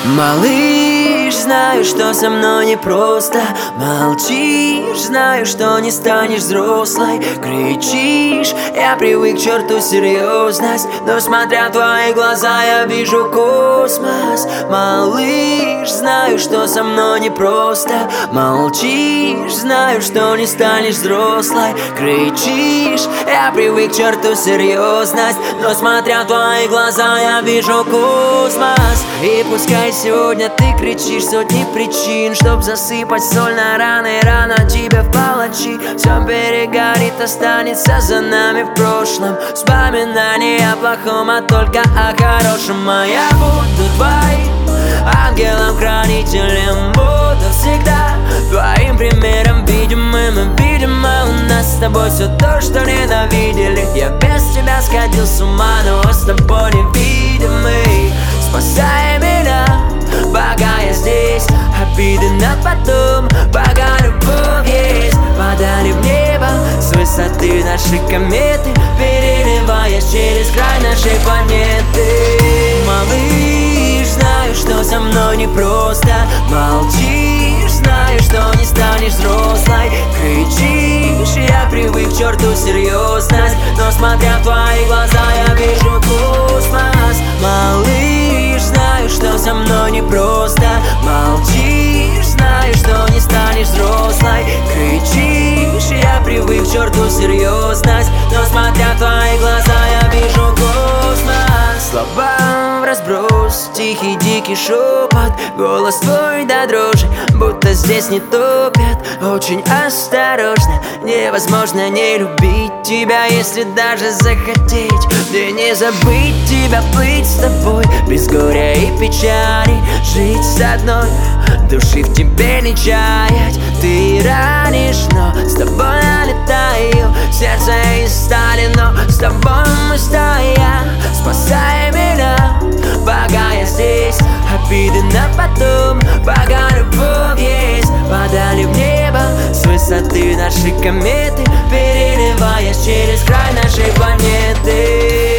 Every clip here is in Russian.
Малыш, знаю, что со мной непросто. Молчишь, знаю, что не станешь взрослой. Кричишь, я привык к черту серьезность, но смотря в твои глаза, я вижу космос. Малыш, знаю, что со мной непросто. Молчишь, знаю, что не станешь взрослой. Кричишь, я привык к черту серьезность, но смотря в твои глаза, я вижу космос. И пускай сегодня ты кричишь сотни причин, чтоб засыпать соль на раны, рано тебе в палачи. Все перегорит, останется за нами в прошлом. Вспоминания о плохом, а только о хорошем. А я буду твоим ангелом-хранителем, буду всегда твоим примером видимым. Видимо, у нас с тобой все то, что ненавидели. Я без тебя сходил с ума, но с тобой невидимый. Спасай меня, пока я здесь. Обиды на потом, пока любовь есть. Подарим небо с высоты нашей кометы, переливаясь через край нашей планеты. Малыш, знаю, что со мной непросто. Молчишь, знаю, что не станешь взрослой. Кричишь, я привык к черту серьезность, но смотря в твои глаза, я вижу космос. Малыш, знаю, что со мной непросто. Молчишь, знаю, что не станешь взрослой. Кричишь, я привык к черту серьезность, но смотря в твои глаза, я вижу космос. Слова вразброс, тихий дикий шепот, голос твой до дрожи, будто здесь не топят. Очень осторожно, невозможно не любить тебя, если даже захотеть. Мне не забыть тебя, плыть с тобой, без горя и печали, жить с одной, души в тебе не чаять. Ты ранишь, но с тобой налетаю, сердце из стали, но с тобой мы стоя. Спасай меня, пока я здесь. Обиды на потом, пока любовь есть. Подали в небо с высоты нашей кометы, переливаясь через край нашей планеты.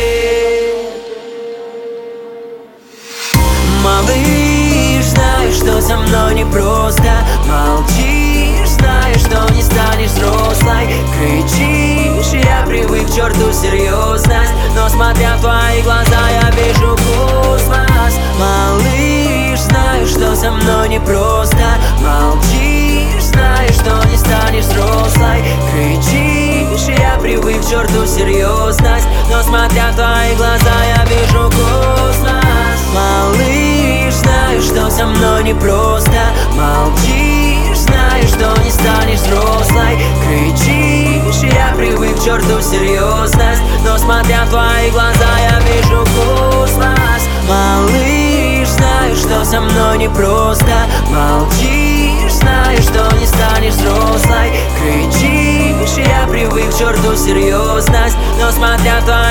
Малыш, знаю, что со мной непросто. Молчишь, знаю, что не станешь взрослой. Кричишь, я привык к черту серьезность, но смотря в твои глаза, я вижу космос. Малыш, знаю, что со мной непросто. Молчишь, знаю, что не станешь взрослой. Кричишь, я привык к черту серьезность, но смотря в твои глаза, я вижу космос. Малыш, знаю, что со мной непросто. Молчишь, знаю, что не станешь взрослой. Кричишь, я привык к черту серьезность, но смотря в твои глаза, я вижу космос. Малыш, знаю, что со мной непросто. Молчишь, знаю, что не станешь взрослой. Кричишь, я привык к черту серьезность, но смотря в твои